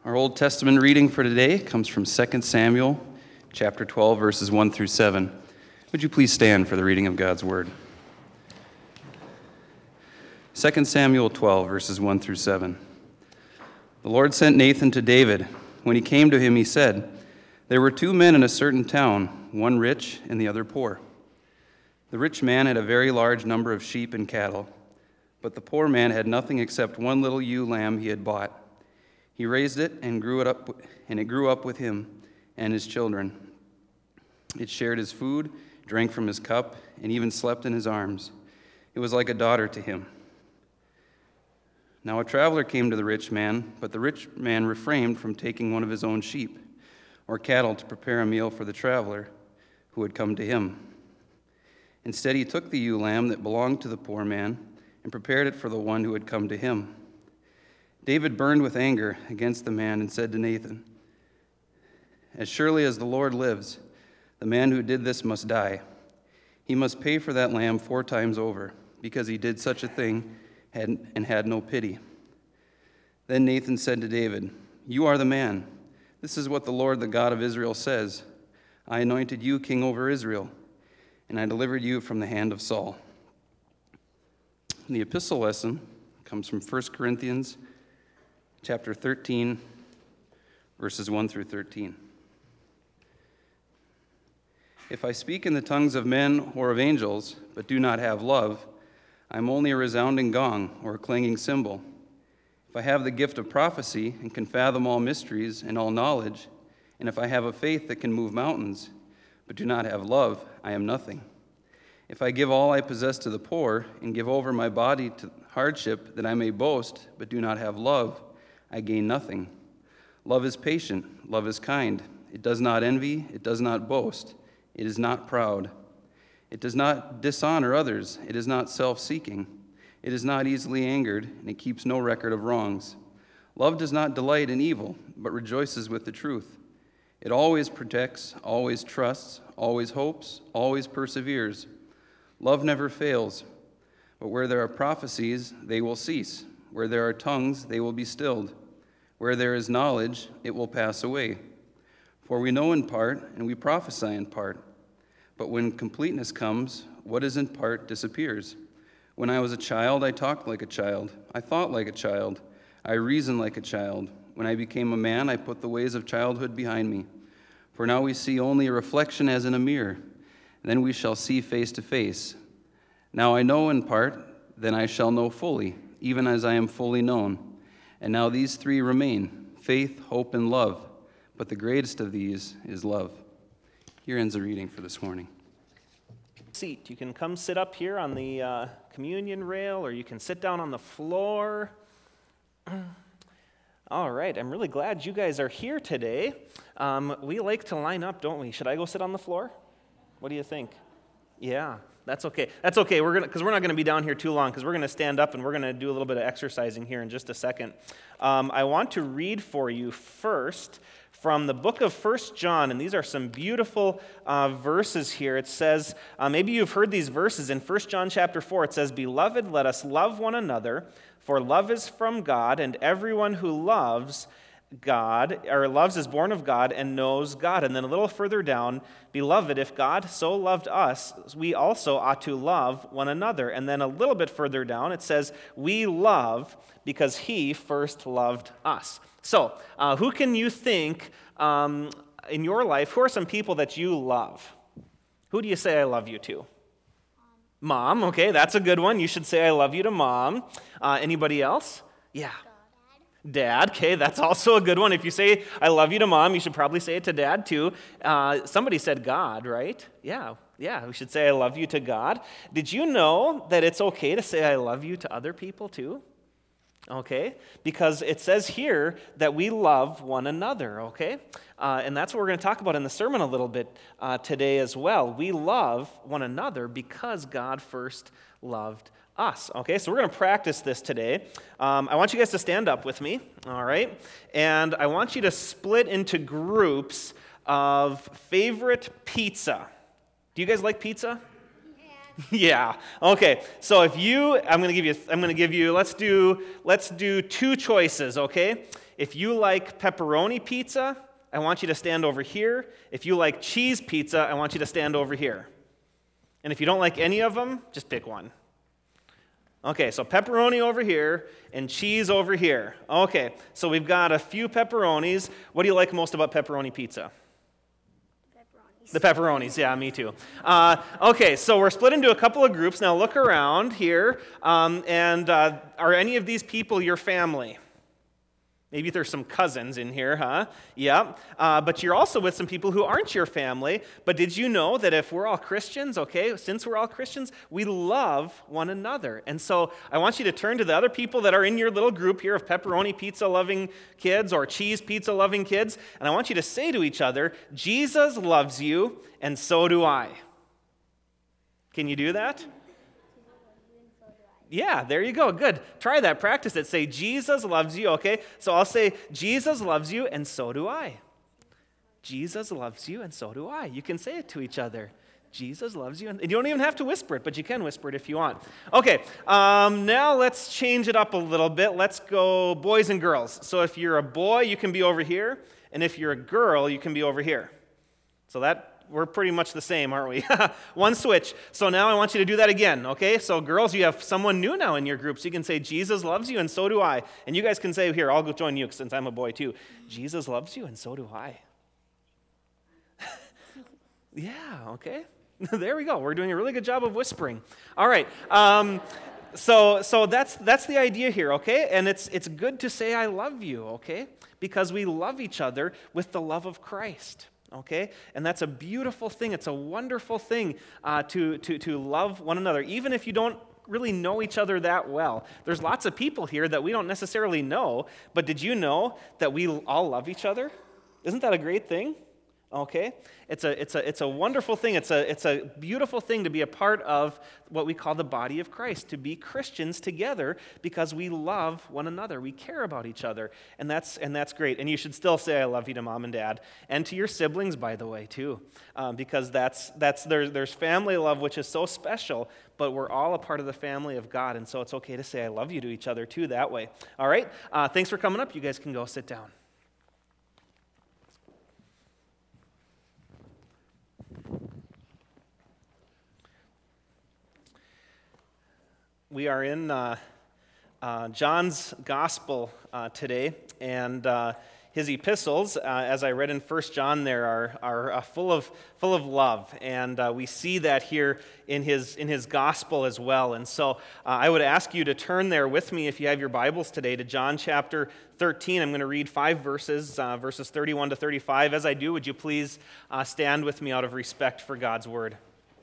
Our Old Testament reading for today comes from 2 Samuel chapter 12, verses 1 through 7. Would you please stand for the reading of God's Word? 2 Samuel 12, verses 1 through 7. The Lord sent Nathan to David. When he came to him, he said, "There were two men in a certain town, one rich and the other poor. The rich man had a very large number of sheep and cattle, but the poor man had nothing except one little ewe lamb he had bought. He raised it and it grew up with him and his children. It shared his food, drank from his cup, and even slept in his arms. It was like a daughter to him. Now a traveler came to the rich man, but the rich man refrained from taking one of his own sheep or cattle to prepare a meal for the traveler who had come to him. Instead, he took the ewe lamb that belonged to the poor man and prepared it for the one who had come to him. David burned with anger against the man and said to Nathan, 'As surely as the Lord lives, the man who did this must die. He must pay for that lamb 4 times over, because he did such a thing and had no pity.' Then Nathan said to David, 'You are the man. This is what the Lord, the God of Israel, says. I anointed you king over Israel, and I delivered you from the hand of Saul.'" The epistle lesson comes from 1 Corinthians chapter 13, verses 1 through 13. "If I speak in the tongues of men or of angels, but do not have love, I am only a resounding gong or a clanging cymbal. If I have the gift of prophecy and can fathom all mysteries and all knowledge, and if I have a faith that can move mountains, but do not have love, I am nothing. If I give all I possess to the poor and give over my body to hardship that I may boast, but do not have love, I gain nothing. Love is patient, love is kind. It does not envy, it does not boast, it is not proud. It does not dishonor others, it is not self-seeking. It is not easily angered, and it keeps no record of wrongs. Love does not delight in evil, but rejoices with the truth. It always protects, always trusts, always hopes, always perseveres. Love never fails, but where there are prophecies, they will cease. Where there are tongues, they will be stilled. Where there is knowledge, it will pass away. For we know in part, and we prophesy in part. But when completeness comes, what is in part disappears. When I was a child, I talked like a child. I thought like a child. I reasoned like a child. When I became a man, I put the ways of childhood behind me. For now we see only a reflection as in a mirror. Then we shall see face to face. Now I know in part, then I shall know fully, even as I am fully known. And now these 3 remain, faith, hope, and love. But the greatest of these is love." Here ends the reading for this morning. Seat. You can come sit up here on the communion rail, or you can sit down on the floor. All right, I'm really glad you guys are here today. We like to line up, don't we? Should I go sit on the floor? What do you think? Yeah, that's okay. That's okay. Because we're not going to be down here too long, because we're going to stand up and we're going to do a little bit of exercising here in just a second. I want to read for you first from the book of 1 John, and these are some beautiful verses here. It says, maybe you've heard these verses in 1 John chapter 4. It says, "Beloved, let us love one another, for love is from God, and everyone who loves God, or loves is born of God and knows God." And then a little further down, "Beloved, if God so loved us, we also ought to love one another." And then a little bit further down, it says, "We love because he first loved us." So, who can you think in your life, who are some people that you love? Who do you say I love you to? Mom, okay, that's a good one. You should say I love you to Mom. Anybody else? Yeah. Dad, okay, that's also a good one. If you say I love you to Mom, you should probably say it to Dad too. Somebody said God, right? Yeah, we should say I love you to God. Did you know that it's okay to say I love you to other people too? Okay, because it says here that we love one another, okay? And that's what we're going to talk about in the sermon a little bit today as well. We love one another because God first loved us, okay? So we're going to practice this today. I want you guys to stand up with me, all right? And I want you to split into groups of favorite pizza. Do you guys like pizza? Yeah. Okay. So I'm going to give you, let's do two choices, okay? If you like pepperoni pizza, I want you to stand over here. If you like cheese pizza, I want you to stand over here. And if you don't like any of them, just pick one. Okay, so pepperoni over here and cheese over here. Okay, so we've got a few pepperonis. What do you like most about pepperoni pizza? The pepperonis, yeah, me too. Okay, so we're split into a couple of groups. Now look around here, and are any of these people your family? Maybe there's some cousins in here, huh? Yeah. But you're also with some people who aren't your family. But did you know that if we're all Christians, okay, since we're all Christians, we love one another. And so I want you to turn to the other people that are in your little group here of pepperoni pizza loving kids or cheese pizza loving kids. And I want you to say to each other, Jesus loves you, and so do I. Can you do that? Yeah, there you go. Good. Try that. Practice it. Say, Jesus loves you, okay? So I'll say, Jesus loves you, and so do I. Jesus loves you, and so do I. You can say it to each other. Jesus loves you. And you don't even have to whisper it, but you can whisper it if you want. Okay, now let's change it up a little bit. Let's go boys and girls. So if you're a boy, you can be over here. And if you're a girl, you can be over here. So we're pretty much the same, aren't we? One switch. So now I want you to do that again, okay? So girls, you have someone new now in your group. So you can say, Jesus loves you, and so do I. And you guys can say, here, I'll go join you since I'm a boy too. Jesus loves you, and so do I. Yeah, okay. There we go. We're doing a really good job of whispering. All right. So that's the idea here, okay? And it's good to say I love you, okay? Because we love each other with the love of Christ. Okay? And that's a beautiful thing. It's a wonderful thing to love one another, even if you don't really know each other that well. There's lots of people here that we don't necessarily know, but did you know that we all love each other? Isn't that a great thing? Okay? It's a wonderful thing. It's a beautiful thing to be a part of what we call the body of Christ, to be Christians together because we love one another. We care about each other, and that's great. And you should still say I love you to mom and dad, and to your siblings, by the way, too, because there's family love, which is so special, but we're all a part of the family of God, and so it's okay to say I love you to each other, too, that way. All right? Thanks for coming up. You guys can go sit down. We are in John's Gospel today, and his epistles, as I read in 1 John there, are full of love, and we see that here in his Gospel as well. And so I would ask you to turn there with me, if you have your Bibles today, to John chapter 13. I'm going to read 5 verses, verses 31 to 35. As I do, would you please stand with me out of respect for God's Word?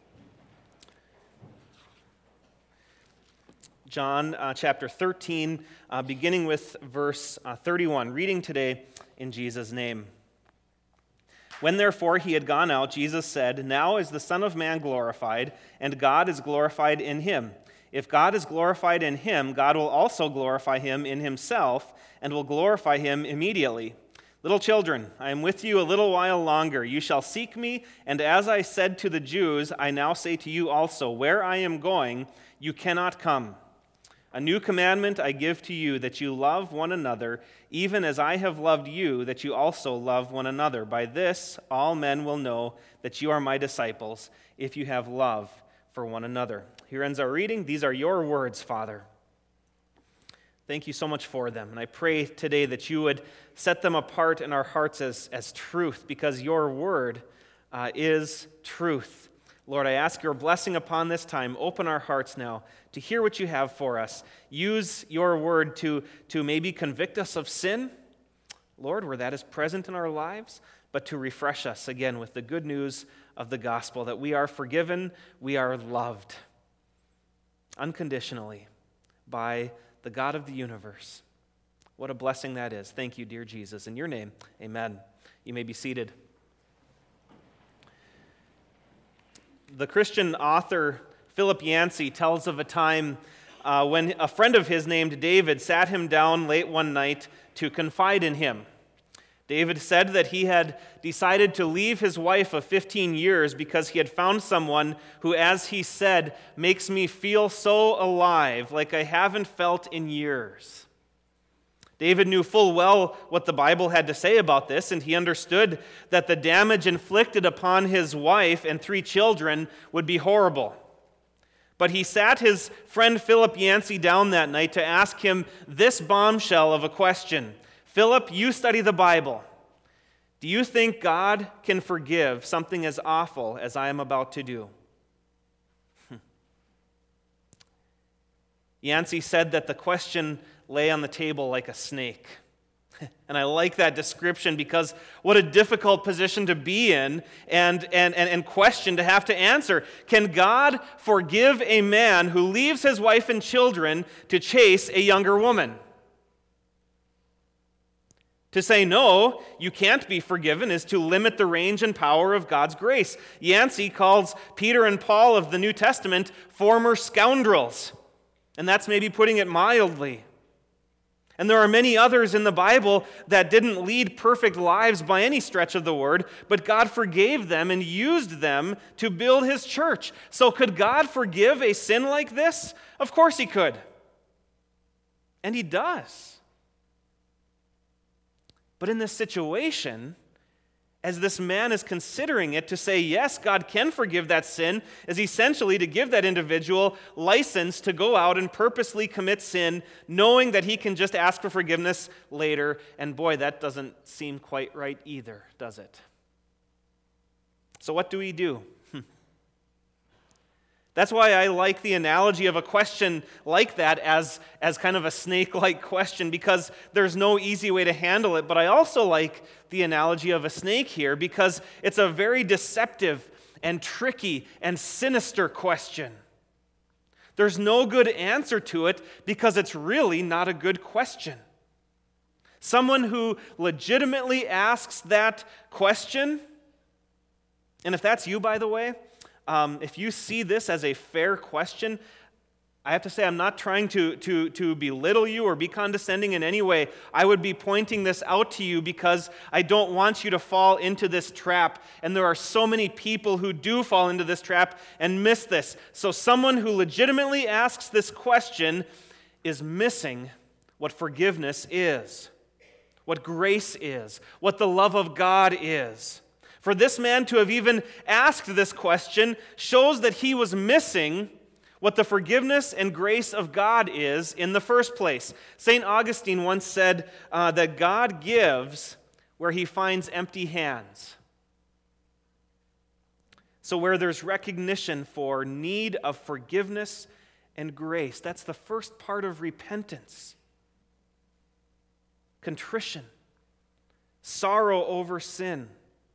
John chapter 13, beginning with verse 31, reading today in Jesus' name. When therefore he had gone out, Jesus said, "Now is the Son of Man glorified, and God is glorified in him. If God is glorified in him, God will also glorify him in himself, and will glorify him immediately. Little children, I am with you a little while longer. You shall seek me, and as I said to the Jews, I now say to you also, where I am going, you cannot come. A new commandment I give to you, that you love one another, even as I have loved you, that you also love one another. By this all men will know that you are my disciples, if you have love for one another." Here ends our reading. These are your words, Father. Thank you so much for them. And I pray today that you would set them apart in our hearts as truth, because your word is truth. Lord, I ask your blessing upon this time. Open our hearts now to hear what you have for us. Use your word to maybe convict us of sin, Lord, where that is present in our lives, but to refresh us again with the good news of the gospel, that we are forgiven, we are loved unconditionally by the God of the universe. What a blessing that is. Thank you, dear Jesus. In your name, amen. You may be seated. The Christian author Philip Yancey tells of a time when a friend of his named David sat him down late one night to confide in him. David said that he had decided to leave his wife of 15 years because he had found someone who, as he said, makes me feel so alive, like I haven't felt in years. David knew full well what the Bible had to say about this, and he understood that the damage inflicted upon his wife and 3 children would be horrible. But he sat his friend Philip Yancey down that night to ask him this bombshell of a question. Philip, you study the Bible. Do you think God can forgive something as awful as I am about to do? Yancey said that the question lay on the table like a snake. And I like that description because what a difficult position to be in and question to have to answer. Can God forgive a man who leaves his wife and children to chase a younger woman? To say no, you can't be forgiven, is to limit the range and power of God's grace. Yancey calls Peter and Paul of the New Testament former scoundrels. And that's maybe putting it mildly. And there are many others in the Bible that didn't lead perfect lives by any stretch of the word, but God forgave them and used them to build his church. So could God forgive a sin like this? Of course he could. And he does. But in this situation, as this man is considering it, to say, yes, God can forgive that sin, is essentially to give that individual license to go out and purposely commit sin, knowing that he can just ask for forgiveness later. And boy, that doesn't seem quite right either, does it? So what do we do? That's why I like the analogy of a question like that as kind of a snake-like question, because there's no easy way to handle it. But I also like the analogy of a snake here because it's a very deceptive and tricky and sinister question. There's no good answer to it because it's really not a good question. Someone who legitimately asks that question, and if that's you, by the way, if you see this as a fair question, I have to say I'm not trying to belittle you or be condescending in any way. I would be pointing this out to you because I don't want you to fall into this trap. And there are so many people who do fall into this trap and miss this. So someone who legitimately asks this question is missing what forgiveness is, what grace is, what the love of God is. For this man to have even asked this question shows that he was missing what the forgiveness and grace of God is in the first place. St. Augustine once said that God gives where he finds empty hands. So where there's recognition for need of forgiveness and grace, that's the first part of repentance. Contrition, sorrow over sin.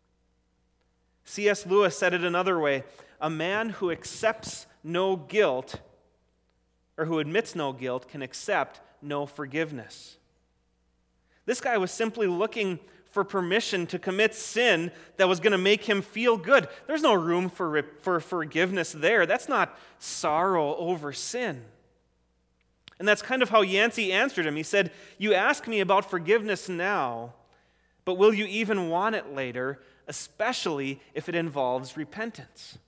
C.S. Lewis said it another way: a man who accepts no guilt, or who admits no guilt, can accept no forgiveness. This guy was simply looking for permission to commit sin that was going to make him feel good. There's no room for forgiveness there. That's not sorrow over sin. And that's kind of how Yancey answered him. He said, "You ask me about forgiveness now, but will you even want it later, especially if it involves repentance?"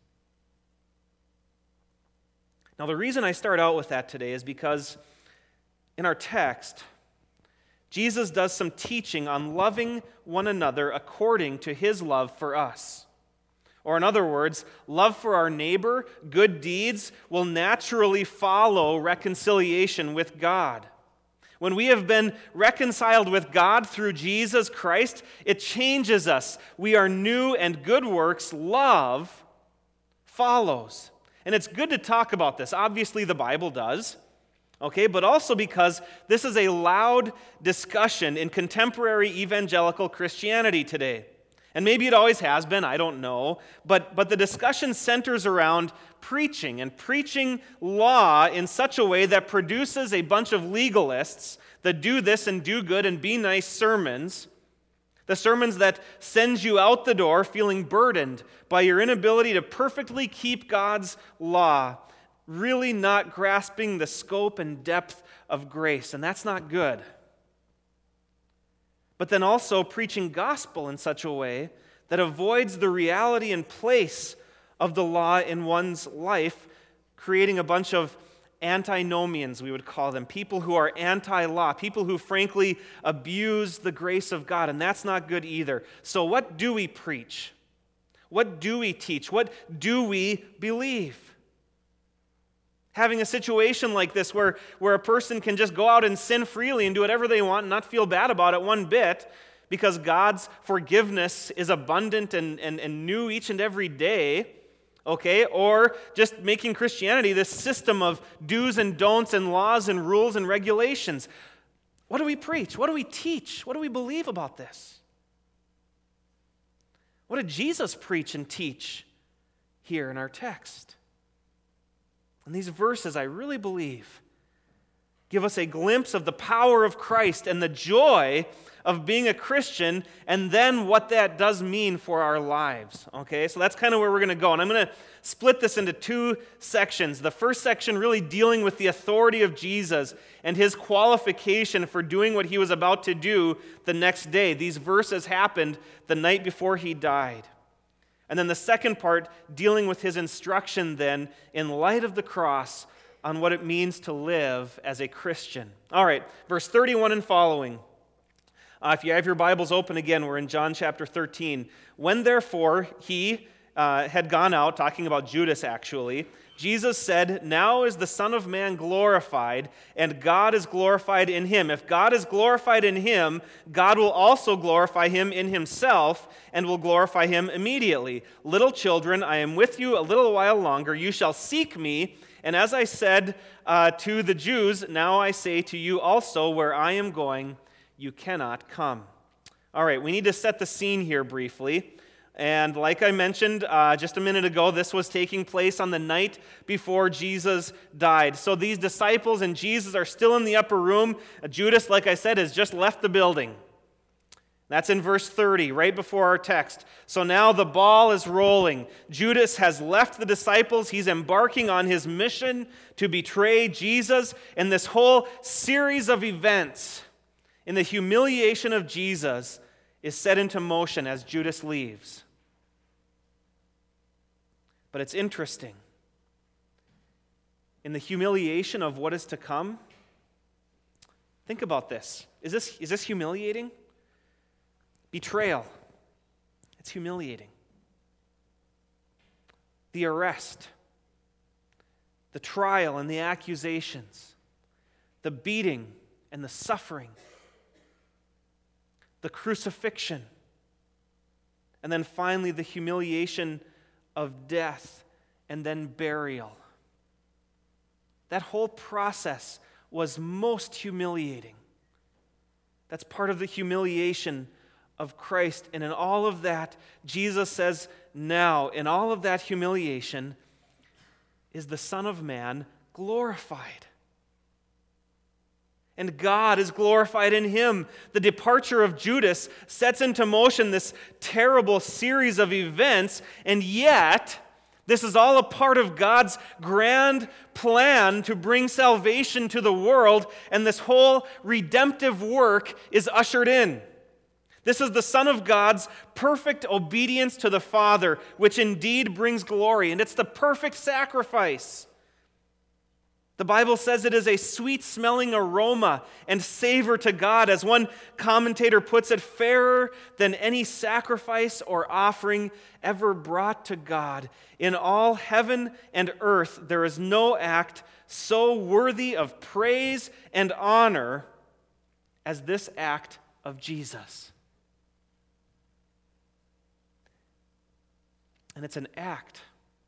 Now, the reason I start out with that today is because in our text, Jesus does some teaching on loving one another according to his love for us. Or in other words, love for our neighbor, good deeds, will naturally follow reconciliation with God. When we have been reconciled with God through Jesus Christ, it changes us. We are new, and good works, love, follows. And it's good to talk about this. Obviously, the Bible does, okay? But also because this is a loud discussion in contemporary evangelical Christianity today. And maybe it always has been, I don't know. But the discussion centers around preaching, and preaching law in such a way that produces a bunch of legalists that do this and do good and be nice sermons. The sermons that sends you out the door feeling burdened by your inability to perfectly keep God's law, really not grasping the scope and depth of grace. And that's not good. but then also preaching gospel in such a way that avoids the reality and place of the law in one's life, creating a bunch of antinomians, we would call them, people who are anti-law, people who frankly abuse the grace of God, and that's not good either. So what do we preach? What do we teach? What do we believe? Having a situation like this where a person can just go out and sin freely and do whatever they want and not feel bad about it one bit because God's forgiveness is abundant and new each and every day, okay? Or just making Christianity this system of do's and don'ts and laws and rules and regulations. What do we preach? What do we teach? What do we believe about this? What did Jesus preach and teach here in our text? And these verses, I really believe, give us a glimpse of the power of Christ and the joy of being a Christian, and then what that does mean for our lives. Okay, so that's kind of where we're going to go. And I'm going to split this into two sections. The first section really dealing with the authority of Jesus and his qualification for doing what he was about to do the next day. These verses happened the night before he died. And then the second part, dealing with his instruction then, in light of the cross, on what it means to live as a Christian. All right, verse 31 and following. If you have your Bibles open again, we're in John chapter 13. When therefore he had gone out, talking about Judas actually, Jesus said, "Now is the Son of Man glorified, and God is glorified in him. If God is glorified in him, God will also glorify him in himself, and will glorify him immediately. Little children, I am with you a little while longer. You shall seek me, and as I said to the Jews, now I say to you also, where I am going, you cannot come." All right, we need to set the scene here briefly. And like I mentioned just a minute ago, this was taking place on the night before Jesus died. So these disciples and Jesus are still in the upper room. Judas, like I said, has just left the building. That's in verse 30, right before our text. So now the ball is rolling. Judas has left the disciples. He's embarking on his mission to betray Jesus. And this whole series of events in the humiliation of Jesus is set into motion as Judas leaves. But it's interesting. In the humiliation of what is to come, think about this. Is this humiliating? Betrayal. It's humiliating. The arrest, the trial and the accusations, the beating and the suffering, the crucifixion, and then finally the humiliation of death and then burial. That whole process was most humiliating. That's part of the humiliation of Christ. And in all of that, Jesus says, now, in all of that humiliation, is the Son of Man glorified. And God is glorified in him. The departure of Judas sets into motion this terrible series of events, and yet this is all a part of God's grand plan to bring salvation to the world, and this whole redemptive work is ushered in. This is the Son of God's perfect obedience to the Father, which indeed brings glory, and it's the perfect sacrifice. The Bible says it is a sweet-smelling aroma and savor to God. As one commentator puts it, fairer than any sacrifice or offering ever brought to God. In all heaven and earth, there is no act so worthy of praise and honor as this act of Jesus. And it's an act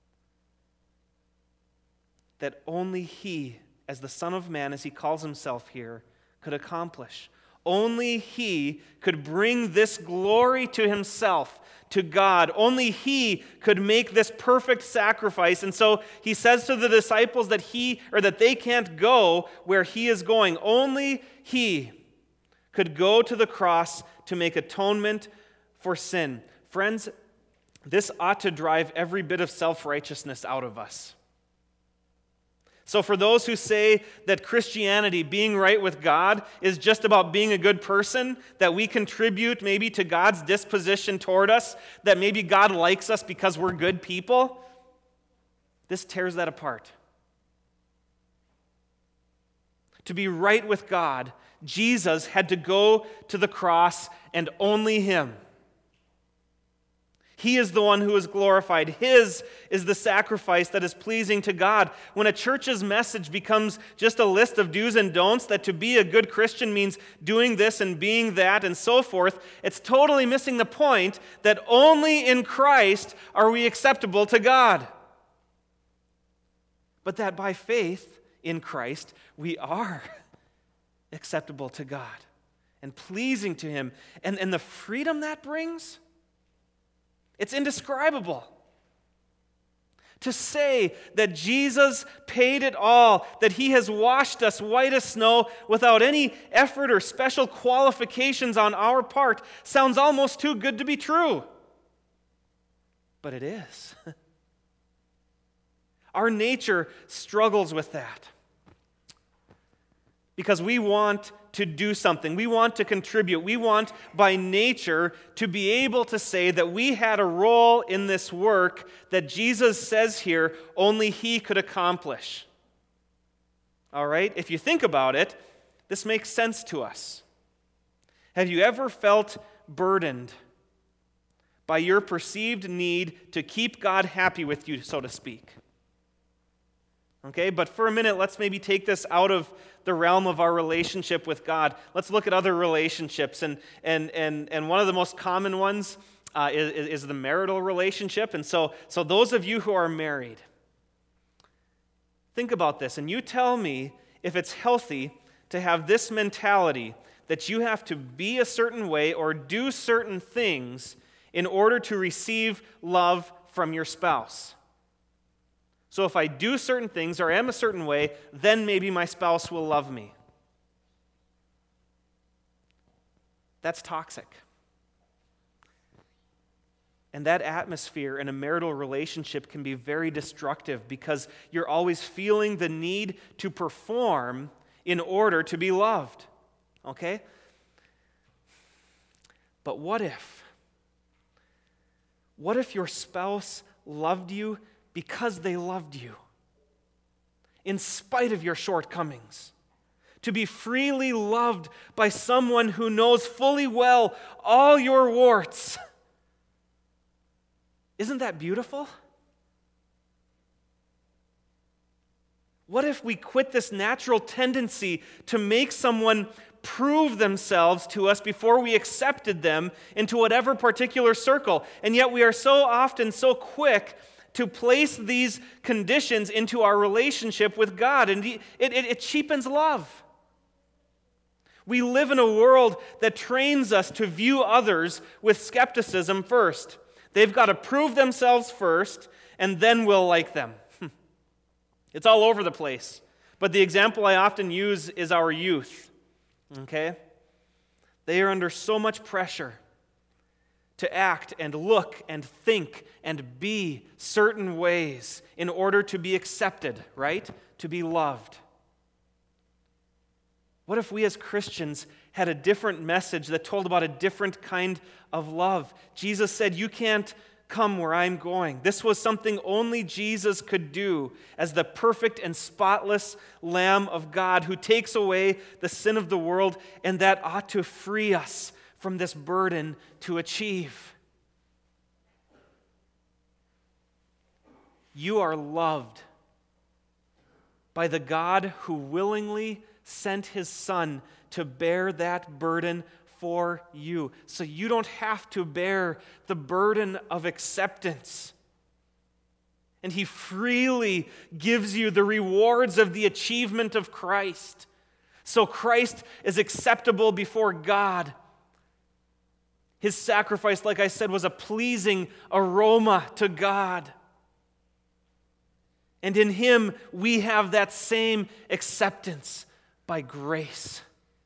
that only he, as the Son of Man, as he calls himself here, could accomplish. Only he could bring this glory to himself, to God. Only he could make this perfect sacrifice. And so he says to the disciples that they can't go where he is going. Only he could go to the cross to make atonement for sin. Friends, this ought to drive every bit of self-righteousness out of us. So for those who say that Christianity, being right with God, is just about being a good person, that we contribute maybe to God's disposition toward us, that maybe God likes us because we're good people, this tears that apart. To be right with God, Jesus had to go to the cross, and only Him. He is the one who is glorified. His is the sacrifice that is pleasing to God. When a church's message becomes just a list of do's and don'ts, that to be a good Christian means doing this and being that and so forth, it's totally missing the point that only in Christ are we acceptable to God. But that by faith in Christ, we are acceptable to God and pleasing to Him. And the freedom that brings, it's indescribable. To say that Jesus paid it all, that He has washed us white as snow without any effort or special qualifications on our part, sounds almost too good to be true. But it is. Our nature struggles with that. Because we want to do something. We want to contribute. We want, by nature, to be able to say that we had a role in this work that Jesus says here only He could accomplish. All right? If you think about it, this makes sense to us. Have you ever felt burdened by your perceived need to keep God happy with you, so to speak? Okay, but for a minute, let's maybe take this out of the realm of our relationship with God. Let's look at other relationships, and one of the most common ones is the marital relationship. And so those of you who are married, think about this, and you tell me if it's healthy to have this mentality that you have to be a certain way or do certain things in order to receive love from your spouse. So if I do certain things or am a certain way, then maybe my spouse will love me. That's toxic. And that atmosphere in a marital relationship can be very destructive because you're always feeling the need to perform in order to be loved. Okay? But what if your spouse loved you because they loved you, in spite of your shortcomings? To be freely loved by someone who knows fully well all your warts. Isn't that beautiful? What if we quit this natural tendency to make someone prove themselves to us before we accepted them into whatever particular circle? And yet we are so often so quick to place these conditions into our relationship with God, and it cheapens love. We live in a world that trains us to view others with skepticism first. They've got to prove themselves first, and then we'll like them. It's all over the place. But the example I often use is our youth. Okay? They are under so much pressure to act and look and think and be certain ways in order to be accepted, right? To be loved. What if we as Christians had a different message that told about a different kind of love? Jesus said, "You can't come where I'm going." This was something only Jesus could do as the perfect and spotless Lamb of God who takes away the sin of the world, and that ought to free us from this burden to achieve. You are loved by the God who willingly sent His Son to bear that burden for you, so you don't have to bear the burden of acceptance. And He freely gives you the rewards of the achievement of Christ. So Christ is acceptable before God. His sacrifice, like I said, was a pleasing aroma to God. And in Him, we have that same acceptance by grace.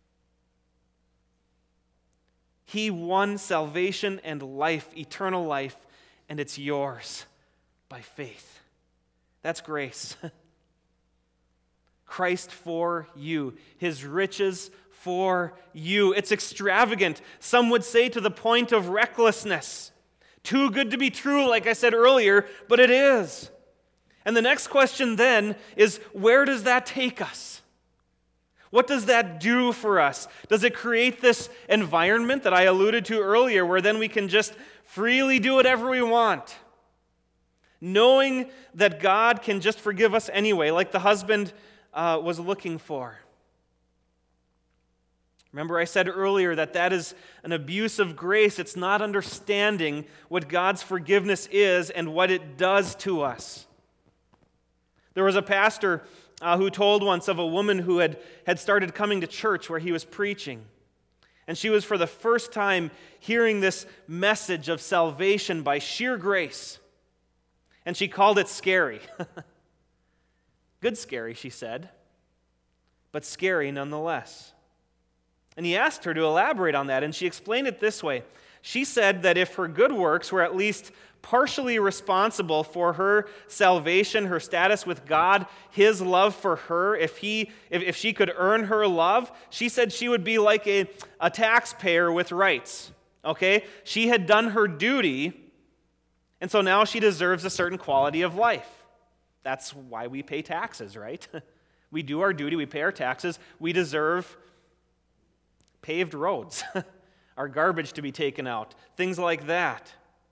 He won salvation and life, eternal life, and it's yours by faith. That's grace. Christ for you, his riches for you. It's extravagant. Some would say to the point of recklessness. Too good to be true, like I said earlier, but it is. And the next question then is, where does that take us? What does that do for us? Does it create this environment that I alluded to earlier where then we can just freely do whatever we want? Knowing that God can just forgive us anyway, like the husband was looking for. Remember I said earlier that is an abuse of grace. It's not understanding what God's forgiveness is and what it does to us. There was a pastor who told once of a woman who had started coming to church where he was preaching. And she was for the first time hearing this message of salvation by sheer grace. And she called it scary. Good scary, she said, but scary nonetheless. And he asked her to elaborate on that, and she explained it this way. She said that if her good works were at least partially responsible for her salvation, her status with God, his love for her, if she could earn her love, she said she would be like a taxpayer with rights. Okay? She had done her duty, and so now she deserves a certain quality of life. That's why we pay taxes, right? We do our duty, we pay our taxes, we deserve paved roads, our garbage to be taken out, things like that.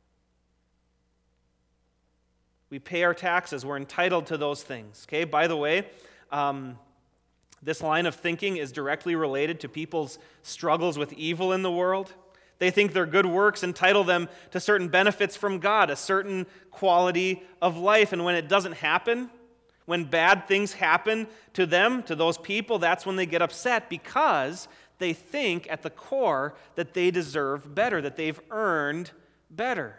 We pay our taxes. We're entitled to those things. Okay. By the way, this line of thinking is directly related to people's struggles with evil in the world. They think their good works entitle them to certain benefits from God, a certain quality of life. And when it doesn't happen, when bad things happen to them, to those people, that's when they get upset because they think at the core that they deserve better, that they've earned better.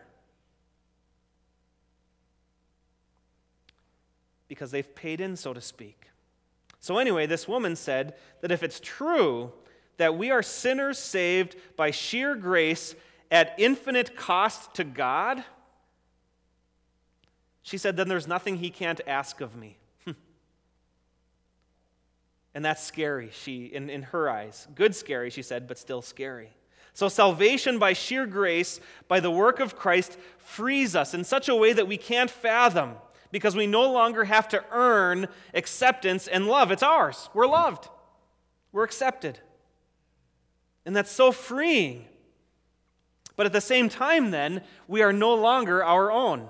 Because they've paid in, so to speak. So anyway, this woman said that if it's true that we are sinners saved by sheer grace at infinite cost to God, she said, then there's nothing he can't ask of me. And that's scary, in her eyes. Good scary, she said, but still scary. So salvation by sheer grace, by the work of Christ, frees us in such a way that we can't fathom, because we no longer have to earn acceptance and love. It's ours. We're loved. We're accepted. And that's so freeing. But at the same time, then, we are no longer our own.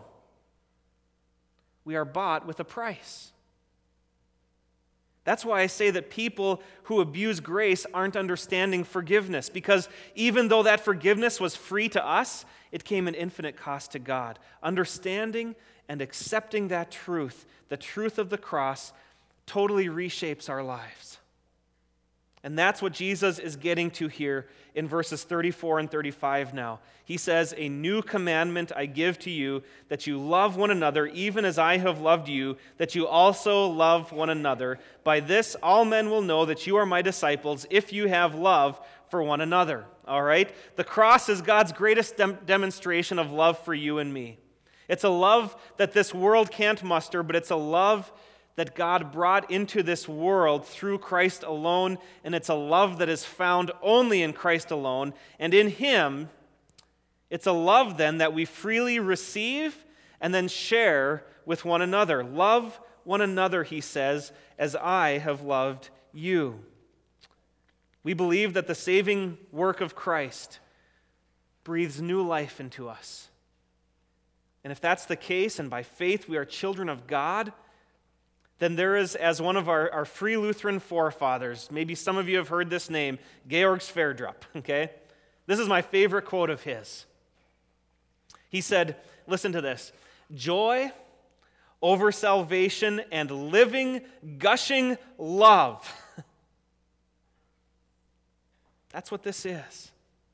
We are bought with a price. That's why I say that people who abuse grace aren't understanding forgiveness, because even though that forgiveness was free to us, it came at infinite cost to God. Understanding and accepting that truth, the truth of the cross, totally reshapes our lives. And that's what Jesus is getting to here in verses 34 and 35 now. He says, "A new commandment I give to you, that you love one another, even as I have loved you, that you also love one another. By this all men will know that you are my disciples, if you have love for one another." All right? The cross is God's greatest demonstration of love for you and me. It's a love that this world can't muster, but it's a love that God brought into this world through Christ alone, and it's a love that is found only in Christ alone, and in Him, it's a love then that we freely receive and then share with one another. Love one another, he says, as I have loved you. We believe that the saving work of Christ breathes new life into us. And if that's the case, and by faith we are children of God, then there is, as one of our free Lutheran forefathers, maybe some of you have heard this name, Georg Sverdrup, okay? This is my favorite quote of his. He said, listen to this, "Joy over salvation and living, gushing love." That's what this is.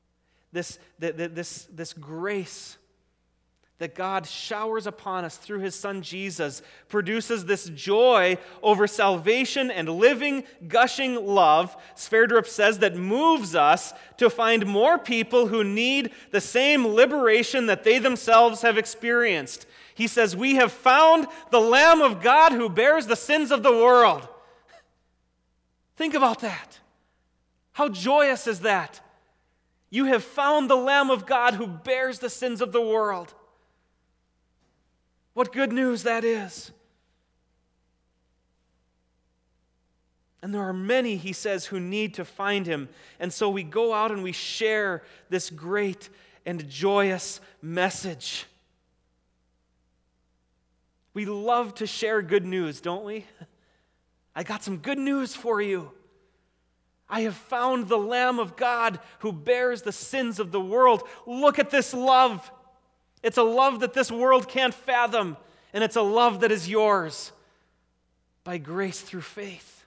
This grace that God showers upon us through His Son Jesus produces this joy over salvation and living, gushing love, Sverdrup says, that moves us to find more people who need the same liberation that they themselves have experienced. He says, "We have found the Lamb of God who bears the sins of the world." Think about that. How joyous is that? You have found the Lamb of God who bears the sins of the world. What good news that is. And there are many, he says, who need to find him. And so we go out and we share this great and joyous message. We love to share good news, don't we? I got some good news for you. I have found the Lamb of God who bears the sins of the world. Look at this love. It's a love that this world can't fathom, and it's a love that is yours by grace through faith.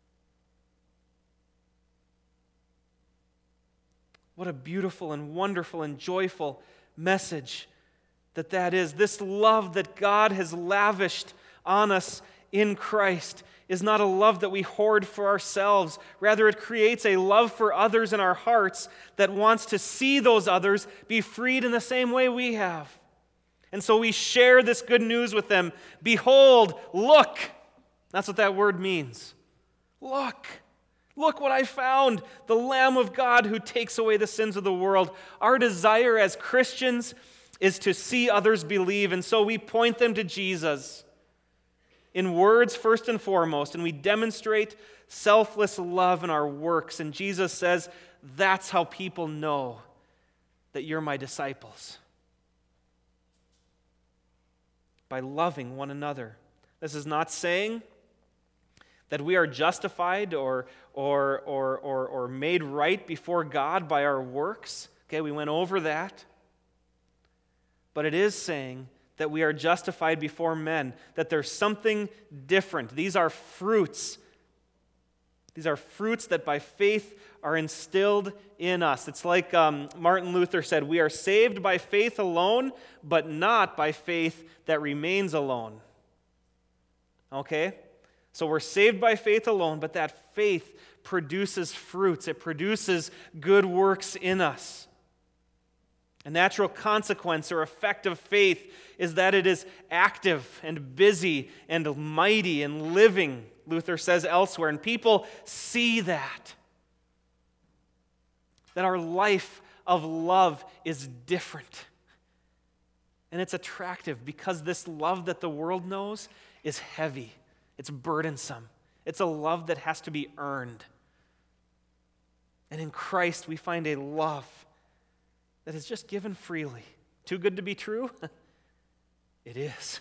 What a beautiful and wonderful and joyful message that is. This love that God has lavished on us in Christ is not a love that we hoard for ourselves. Rather, it creates a love for others in our hearts that wants to see those others be freed in the same way we have. And so we share this good news with them. Behold, look. That's what that word means. Look. Look what I found, the Lamb of God who takes away the sins of the world. Our desire as Christians is to see others believe, and so we point them to Jesus in words first and foremost, and we demonstrate selfless love in our works. And Jesus says, that's how people know that you're my disciples. By loving one another. This is not saying that we are justified or made right before God by our works. Okay, we went over that. But it is saying that we are justified before men, that there's something different. These are fruits. These are fruits that by faith are instilled in us. It's like Martin Luther said, we are saved by faith alone, but not by faith that remains alone. Okay? So we're saved by faith alone, but that faith produces fruits. It produces good works in us. A natural consequence or effect of faith is that it is active and busy and mighty and living, Luther says elsewhere. And people see that our life of love is different. And it's attractive because this love that the world knows is heavy. It's burdensome. It's a love that has to be earned. And in Christ, we find a love that is just given freely. Too good to be true? It is.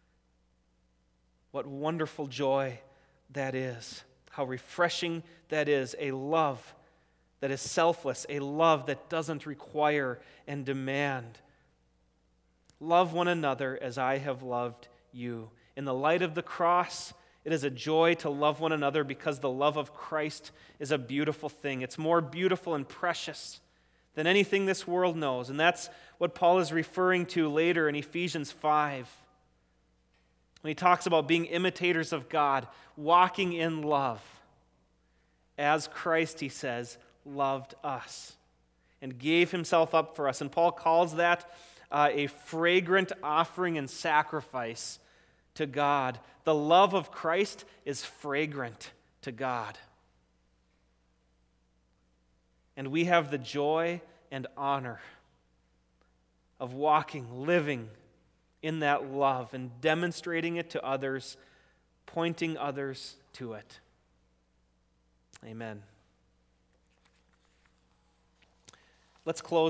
What wonderful joy that is. How refreshing that is. A love that is selfless. A love that doesn't require and demand. Love one another as I have loved you. In the light of the cross, it is a joy to love one another because the love of Christ is a beautiful thing. It's more beautiful and precious than anything this world knows. And that's what Paul is referring to later in Ephesians 5. When he talks about being imitators of God, walking in love. As Christ, he says, loved us and gave himself up for us. And Paul calls that a fragrant offering and sacrifice to God. The love of Christ is fragrant to God. And we have the joy and honor of walking, living in that love and demonstrating it to others, pointing others to it. Amen. Let's close.